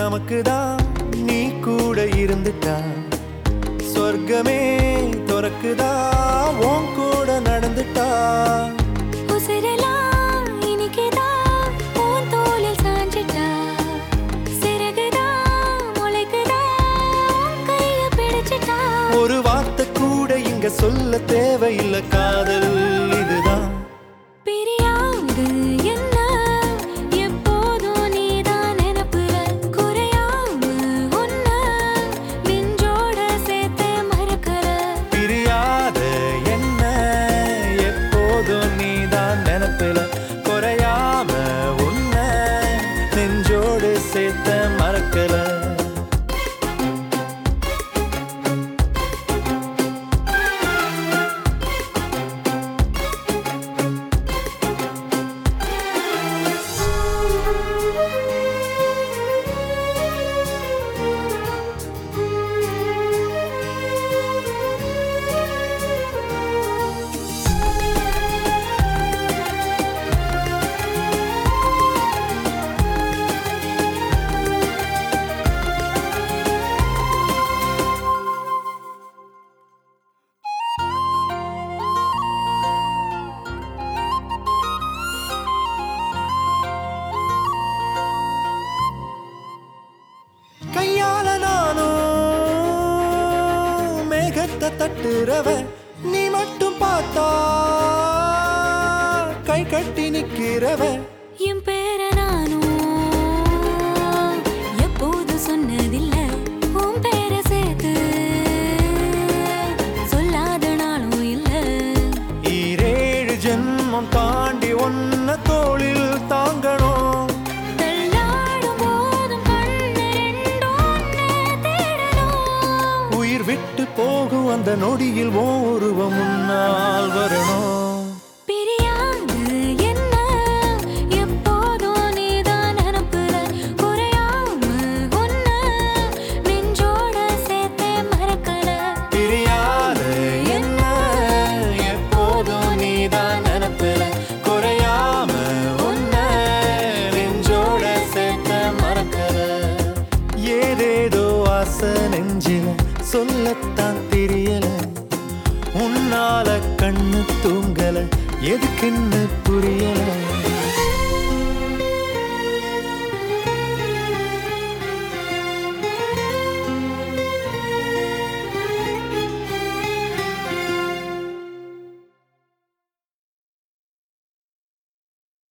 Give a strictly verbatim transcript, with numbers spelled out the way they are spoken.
நமக்குதான் நீ கூட இருந்துட்டா சொர்க்கமே துறக்குதா உன் கூட நடந்துட்டா உசிரெல்லாம் இனிக்குதான் உன் தோளில் சாஞ்சிட்டா சிறகுதான் முளைக்குதா உன் கையை பிடிச்சிட்டா ஒரு வார்த்தை கூட இங்க சொல்ல தேவையில்லை காதல் இதுதான் பிரியாது என்ன எப்போதும் நீதான் நினைப்புல குறையாம உன்ன நெஞ்சோட சேர்த்து மறக்கற பிரியாத என்ன எப்போதும் நீதான் நினைப்பில குறையாம உன்னை நெஞ்சோடு சேர்த்த மறக்கல கையால நானும் மேகத்தை தட்டுறவ நீ மட்டும் பார்த்தா கை கட்டி நிக்கிறவ என் பேர நானும் எப்போது சொன்னதில்ல உன் பேர சேர்த்து சொல்லாத நாளும் இல்ல ஈரேழு ஜென்மம் தாண்டி ஒன்ன தோளில் தாங்கணும் தள்ளாடும் போதும் கண்ணு ரெண்டும் உன்னை தேடணும் உயிர் விட்டு போகும் அந்த நொடியில் ஓ உருவம் முன்னால் வரணும் பிரியாது என்ன எப்போதும் நீதான் நினைப்புல குறையாம உன்ன நெஞ்சோட சேர்த்தே மறக்கல பிரியாத என்ன எப்போதும் நீதான் நினைப்பில குறையாம உன்னை நெஞ்சோட சேர்த்த மறக்கல ஏதேதோ ஆசை நெஞ்சில சொல்லத்தான் தெரியல உன்னால கண்ணு தூங்கல எதுக்குன்னு புரியல